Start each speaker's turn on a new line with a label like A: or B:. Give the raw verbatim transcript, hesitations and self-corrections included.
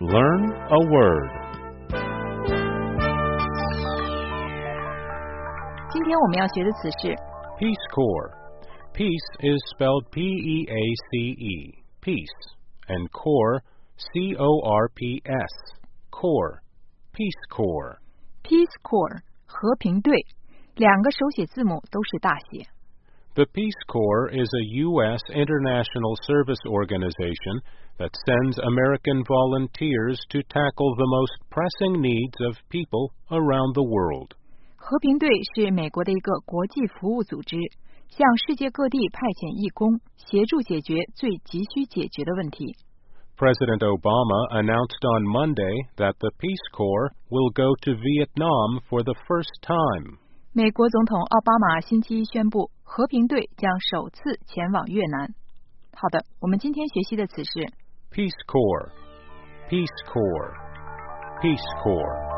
A: Learn a word.
B: 今天我们要学的词是
A: Peace Corps. Peace is spelled P E A C E, peace, and corps, C O R P S, corps, Peace Corps.
B: Peace Corps 和平队，两个手写字母都是大写。
A: The Peace Corps is a U S international service organization that sends American volunteers to tackle the most pressing needs of people around the world.
B: 和平队是美国的一个国际服务组织，向世界各地派遣义工，协助解决最急需解决的问题。
A: President Obama announced on Monday that the Peace Corps will go to Vietnam for the first time.
B: 美国总统奥巴马星期一宣布，和平队将首次前往越南。好的，我们今天学习的词是
A: Peace Corps, Peace Corps, Peace Corps.